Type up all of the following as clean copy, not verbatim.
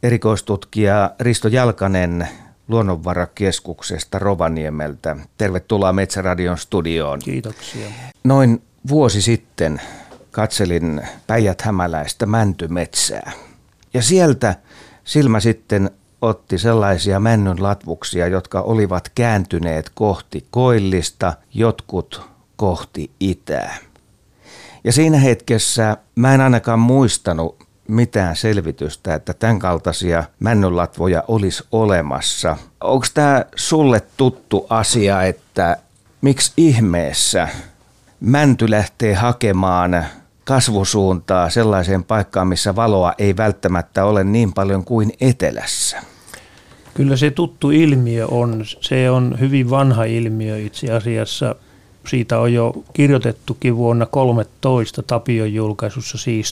erikoistutkija Risto Jalkanen Luonnonvarakeskuksesta Rovaniemeltä. Tervetuloa Metsäradion studioon. Kiitoksia. Noin vuosi sitten katselin päijät-hämäläistä mäntymetsää ja sieltä silmä sitten otti sellaisia männyn latvuksia, jotka olivat kääntyneet kohti koillista, jotkut kohti itää. Ja siinä hetkessä mä en ainakaan muistanut mitään selvitystä, että tämän kaltaisia männynlatvoja olisi olemassa. Onko tämä sulle tuttu asia, että miksi ihmeessä mänty lähtee hakemaan kasvusuuntaa sellaiseen paikkaan, missä valoa ei välttämättä ole niin paljon kuin etelässä? Kyllä se tuttu ilmiö on. Se on hyvin vanha ilmiö itse asiassa. Siitä on jo kirjoitettukin vuonna 2013 Tapion julkaisussa, siis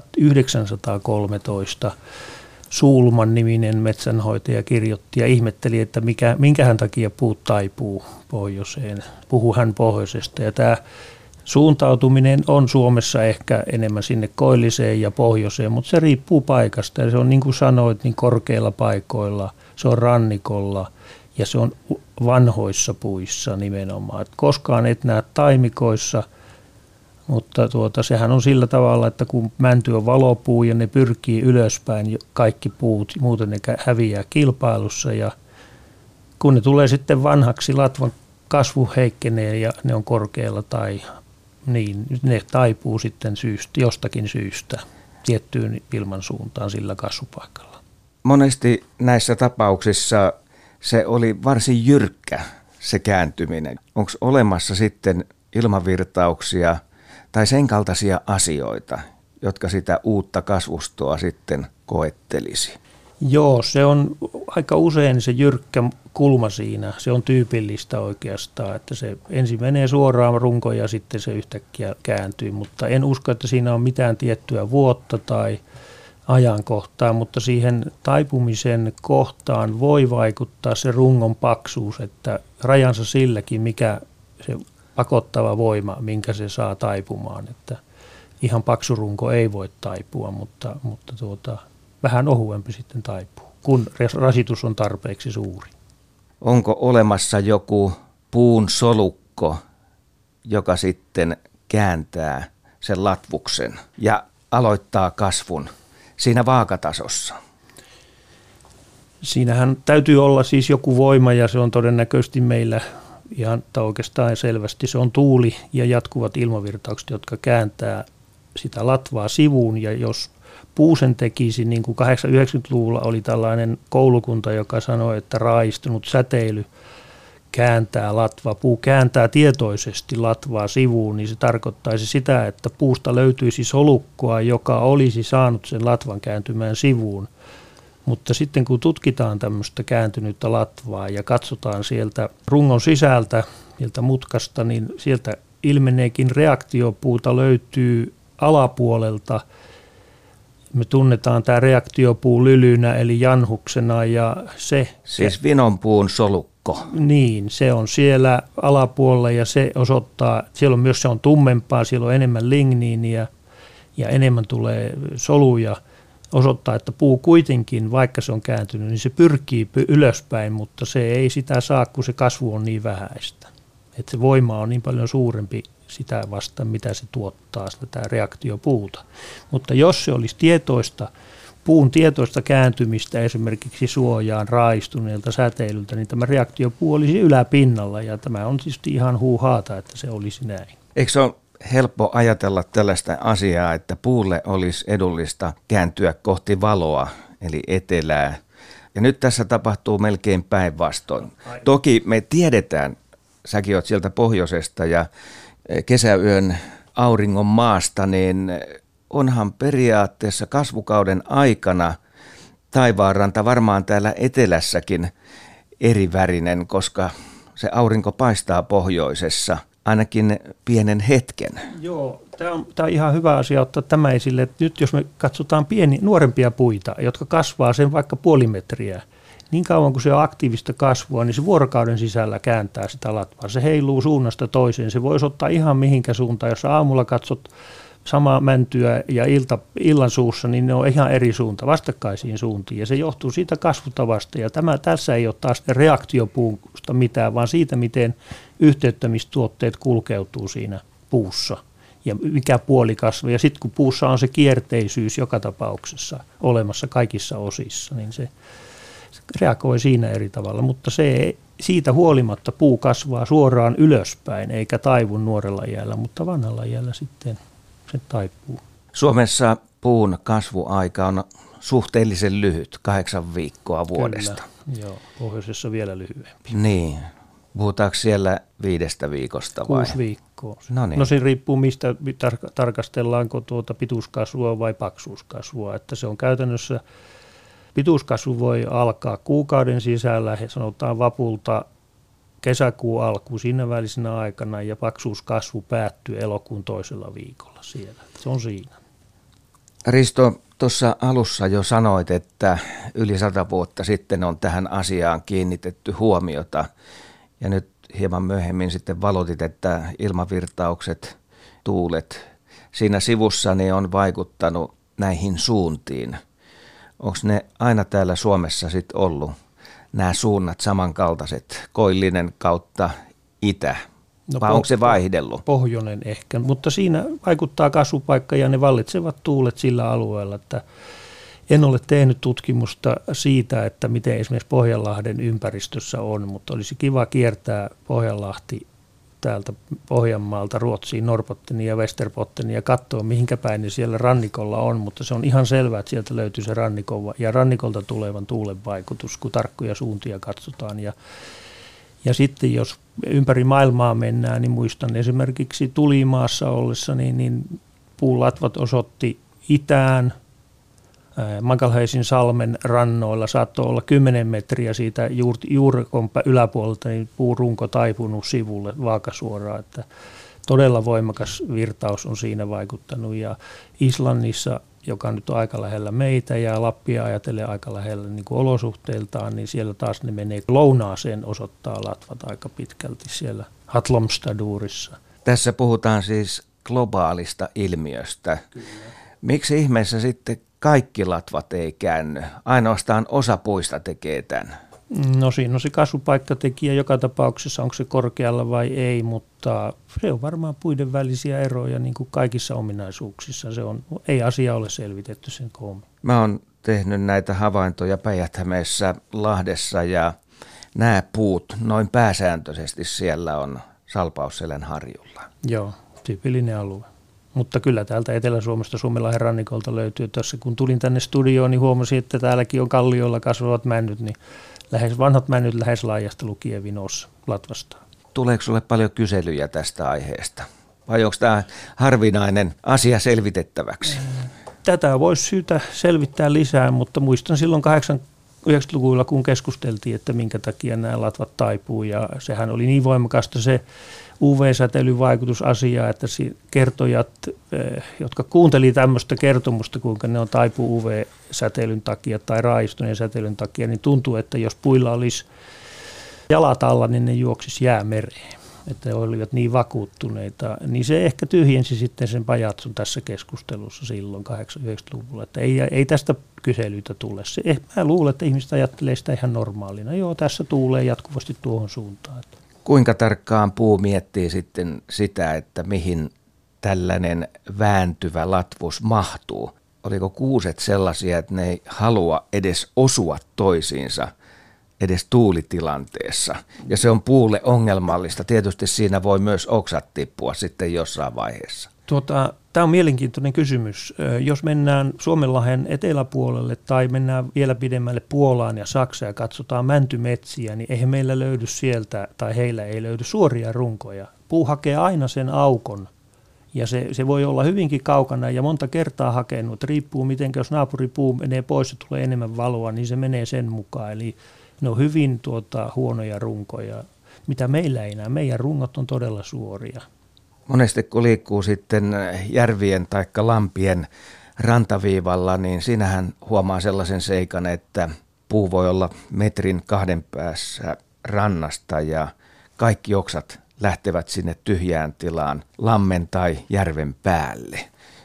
1913. Suulman niminen metsänhoitaja kirjoitti ja ihmetteli, että minkähän takia puut taipuu pohjoiseen. Puhuu hän pohjoisesta ja tämä suuntautuminen on Suomessa ehkä enemmän sinne koilliseen ja pohjoiseen, mutta se riippuu paikasta ja se on niin kuin sanoit, niin korkeilla paikoilla, se on rannikolla ja se on vanhoissa puissa nimenomaan. Et koskaan et näe taimikoissa, mutta sehän on sillä tavalla, että kun mänty on valopuu ja ne pyrkii ylöspäin kaikki puut, muuten ne häviää kilpailussa ja kun ne tulee sitten vanhaksi, latvan kasvu heikkenee ja ne on korkealla tai niin, ne taipuu sitten jostakin syystä tiettyyn ilmansuuntaan sillä kasvupaikalla. Monesti näissä tapauksissa se oli varsin jyrkkä se kääntyminen. Onko olemassa sitten ilmavirtauksia tai sen kaltaisia asioita, jotka sitä uutta kasvustoa sitten koettelisi? Joo, se on aika usein se jyrkkä kulma siinä. Se on tyypillistä oikeastaan, että se ensin menee suoraan runkoon ja sitten se yhtäkkiä kääntyy, mutta en usko, että siinä on mitään tiettyä vuotta tai ajankohtaa, mutta siihen taipumisen kohtaan voi vaikuttaa se rungon paksuus, että rajansa silläkin, mikä se pakottava voima, minkä se saa taipumaan, että ihan paksu runko ei voi taipua, mutta vähän ohuempi sitten taipuu, kun rasitus on tarpeeksi suuri. Onko olemassa joku puun solukko, joka sitten kääntää sen latvuksen ja aloittaa kasvun siinä vaakatasossa? Siinähän täytyy olla siis joku voima ja se on todennäköisesti meillä ihan oikeastaan selvästi. Se on tuuli ja jatkuvat ilmavirtaukset, jotka kääntää sitä latvaa sivuun ja jos puu sen tekisi, niin kuin 80-90-luvulla oli tällainen koulukunta, joka sanoi, että raaistunut säteily kääntää latvaa. Puu kääntää tietoisesti latvaa sivuun, niin se tarkoittaisi sitä, että puusta löytyisi solukkoa, joka olisi saanut sen latvan kääntymään sivuun. Mutta sitten kun tutkitaan tämmöistä kääntynyttä latvaa ja katsotaan sieltä rungon sisältä, sieltä mutkasta, niin sieltä ilmeneekin reaktiopuuta löytyy alapuolelta. Me tunnetaan tämä reaktiopuu lylynä eli janhuksena ja se... Siis vinonpuun solukko. Niin, se on siellä alapuolella ja se osoittaa, siellä on myös se on tummempaa, siellä on enemmän ligniiniä ja enemmän tulee soluja. Osoittaa, että puu kuitenkin, vaikka se on kääntynyt, niin se pyrkii ylöspäin, mutta se ei sitä saa, kun se kasvu on niin vähäistä. Että se voima on niin paljon suurempi sitä vastaan, mitä se tuottaa, sitä reaktiopuuta. Mutta jos se olisi puun tietoista kääntymistä esimerkiksi suojaan raistuneelta säteilyltä, niin tämä reaktiopuu olisi yläpinnalla ja tämä on tietysti ihan huuhaata, että se olisi näin. Eikö se ole helppo ajatella tällaista asiaa, että puulle olisi edullista kääntyä kohti valoa, eli etelää. Ja nyt tässä tapahtuu melkein päinvastoin. Toki me tiedetään, säkin olet sieltä pohjoisesta ja kesäyön auringon maasta, niin onhan periaatteessa kasvukauden aikana taivaanranta varmaan täällä etelässäkin erivärinen, koska se aurinko paistaa pohjoisessa ainakin pienen hetken. Joo, tämä on ihan hyvä asia ottaa tämä esille, että nyt jos me katsotaan nuorempia puita, jotka kasvaa sen vaikka puoli metriä, niin kauan kuin se on aktiivista kasvua, niin se vuorokauden sisällä kääntää sitä latvaa. Se heiluu suunnasta toiseen. Se voisi ottaa ihan mihinkä suuntaan. Jos aamulla katsot samaa mäntyä ja illan suussa, niin ne on ihan eri suunta, vastakkaisiin suuntiin. Ja se johtuu siitä kasvutavasta. Ja tässä ei ole taas reaktiopuusta mitään, vaan siitä, miten yhteyttämistuotteet kulkeutuu siinä puussa. Ja mikä puoli kasvaa. Ja sitten kun puussa on se kierteisyys joka tapauksessa olemassa kaikissa osissa, niin se reagoi siinä eri tavalla. Mutta siitä huolimatta puu kasvaa suoraan ylöspäin, eikä taivu nuorella iällä, mutta vanhalla iällä sitten se taipuu. Suomessa puun kasvuaika on suhteellisen lyhyt, 8 viikkoa vuodesta. Kyllä, joo, pohjoisessa vielä lyhyempi. Niin. Puhutaanko siellä 5 viikosta vai? 6 viikkoa. No niin. No se riippuu mistä tarkastellaanko pituuskasvua vai paksuuskasvua. Että se on käytännössä, pituuskasvu voi alkaa kuukauden sisällä, sanotaan vapulta kesäkuun alku siinä välisenä aikana, ja paksuuskasvu päättyy elokuun toisella viikolla siellä. Se on siinä. Risto, tuossa alussa jo sanoit, että yli 100 vuotta sitten on tähän asiaan kiinnitetty huomiota. Ja nyt hieman myöhemmin sitten valotit, että ilmavirtaukset, tuulet siinä sivussani on vaikuttanut näihin suuntiin. Onko ne aina täällä Suomessa sitten ollut nämä suunnat samankaltaiset, koillinen kautta itä? No, vai onko se vaihdellut? Pohjoinen ehkä, mutta siinä vaikuttaa kasvupaikka ja ne vallitsevat tuulet sillä alueella, että en ole tehnyt tutkimusta siitä, että miten esimerkiksi Pohjanlahden ympäristössä on, mutta olisi kiva kiertää Pohjanlahti täältä Pohjanmaalta Ruotsiin, Norrbotteniin ja Västerbotteniin ja katsoa, mihinkä päin ne siellä rannikolla on, mutta se on ihan selvää, että sieltä löytyy se rannikon ja rannikolta tulevan tuulen vaikutus, kun tarkkoja suuntia katsotaan. Ja sitten jos ympäri maailmaa mennään, niin muistan esimerkiksi Tulimaassa ollessa, niin puulatvat osoitti itään. Magalhãisin salmen rannoilla saattoi olla 10 metriä siitä juurikon yläpuolelta, niin puurunko taipunut sivulle vaakasuoraan, että todella voimakas virtaus on siinä vaikuttanut. Ja Islannissa, joka nyt on aika lähellä meitä ja Lappia ajattelee aika lähellä niin kuin olosuhteiltaan, niin siellä taas ne menee lounaaseen osoittaa latvat aika pitkälti siellä Hatlomstadurissa. Tässä puhutaan siis globaalista ilmiöstä. Kyllä. Miksi ihmeessä sitten kaikki latvat ei käänny? Ainoastaan osa puista tekee tämän. No siinä on se kasvupaikkatekijä joka tapauksessa, onko se korkealla vai ei, mutta se on varmaan puiden välisiä eroja niin kuin kaikissa ominaisuuksissa. Ei asia ole selvitetty sen koommin. Mä oon tehnyt näitä havaintoja Päijät-Hämeessä, Lahdessa ja nämä puut noin pääsääntöisesti siellä on Salpausselän harjulla. Joo, tyypillinen alue. Mutta kyllä täältä Etelä-Suomesta Suomenlahden rannikolta löytyy. Tuossa kun tulin tänne studioon, niin huomasin, että täälläkin on kallioilla kasvavat männyt, niin vanhat männyt lähes laajasta lukien vinossa latvastaan. Tuleeko sinulle paljon kyselyjä tästä aiheesta? Vai onko tämä harvinainen asia selvitettäväksi? Tätä voisi syytä selvittää lisää, mutta muistan silloin 90-luvulla, kun keskusteltiin, että minkä takia nämä latvat taipuu. Ja sehän oli niin voimakasta se UV-säteilyn vaikutusasia, että kertojat, jotka kuunteli tämmöistä kertomusta, kuinka ne on taipu UV-säteilyn takia tai raaistuneen säteilyn takia, niin tuntuu, että jos puilla olisi jalat alla, niin ne juoksisi jäämereen. Että olivat niin vakuuttuneita, niin se ehkä tyhjensi sitten sen pajatson tässä keskustelussa silloin 80-90-luvulla, että ei tästä kyselyitä tule. Mä luulen, että ihmiset ajattelee sitä ihan normaalina. Joo, tässä tuulee jatkuvasti tuohon suuntaan. Kuinka tarkkaan puu miettii sitten sitä, että mihin tällainen vääntyvä latvus mahtuu? Oliko kuuset sellaisia, että ne ei halua edes osua toisiinsa edes tuulitilanteessa? Ja se on puulle ongelmallista. Tietysti siinä voi myös oksat tippua sitten jossain vaiheessa. Tämä on mielenkiintoinen kysymys. Jos mennään Suomenlahden eteläpuolelle tai mennään vielä pidemmälle Puolaan ja Saksaan ja katsotaan mäntymetsiä, niin eihän meillä löydy sieltä tai heillä ei löydy suoria runkoja. Puu hakee aina sen aukon ja se voi olla hyvinkin kaukana ja monta kertaa hakenut. Riippuu miten, jos naapuripuu menee pois ja tulee enemmän valoa, niin se menee sen mukaan. Eli ne on hyvin huonoja runkoja, mitä meillä ei näe. Meidän rungot on todella suoria. Monesti kun liikkuu sitten järvien tai lampien rantaviivalla, niin siinähän huomaa sellaisen seikan, että puu voi olla 1-2 metrin päässä rannasta ja kaikki oksat lähtevät sinne tyhjään tilaan lammen tai järven päälle.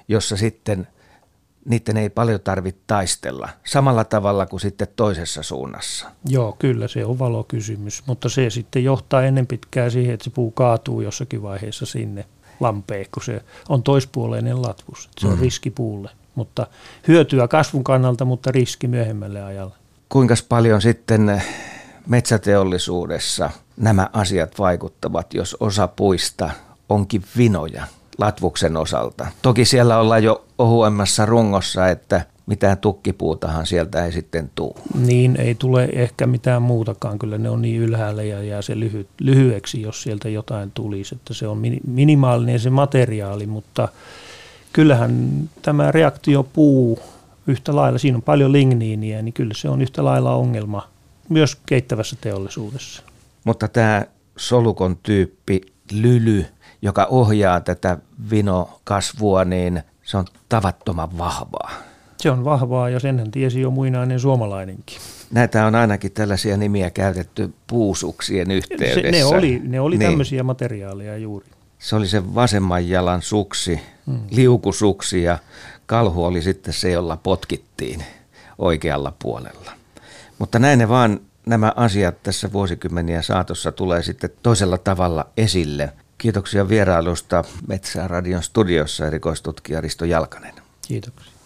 jossa sitten niiden ei paljon tarvitse taistella, samalla tavalla kuin sitten toisessa suunnassa. Joo, kyllä se on valokysymys, mutta se sitten johtaa ennen pitkään siihen, että se puu kaatuu jossakin vaiheessa sinne lampeen, kun se on toispuoleinen latvus. Se on riski puulle, mutta hyötyä kasvun kannalta, mutta riski myöhemmälle ajalle. Kuinka paljon sitten metsäteollisuudessa nämä asiat vaikuttavat, jos osa puista onkin vinoja latvuksen osalta? Toki siellä ollaan jo ohuemmassa rungossa, että mitään tukkipuutahan sieltä ei sitten tule. Niin, ei tule ehkä mitään muutakaan. Kyllä ne on niin ylhäällä ja jää se lyhyeksi, jos sieltä jotain tulisi. Että se on minimaalinen se materiaali, mutta kyllähän tämä reaktiopuu yhtä lailla, siinä on paljon ligniiniä, niin kyllä se on yhtä lailla ongelma myös keittävässä teollisuudessa. Mutta tämä solukon tyyppi lyly, joka ohjaa tätä vinokasvua, niin se on tavattoman vahvaa. Se on vahvaa ja senhän tiesi jo muinainen suomalainenkin. Näitä on ainakin tällaisia nimiä käytetty puusuksien yhteydessä. Ne oli niin. Tämmöisiä materiaaleja juuri. Se oli se vasemman jalan suksi, liukusuksi ja kalhu oli sitten se, jolla potkittiin oikealla puolella. Mutta näin ne vaan nämä asiat tässä vuosikymmeniä saatossa tulee sitten toisella tavalla esille. Kiitoksia vierailusta Metsäradion studiossa erikoistutkija Risto Jalkanen. Kiitoksia.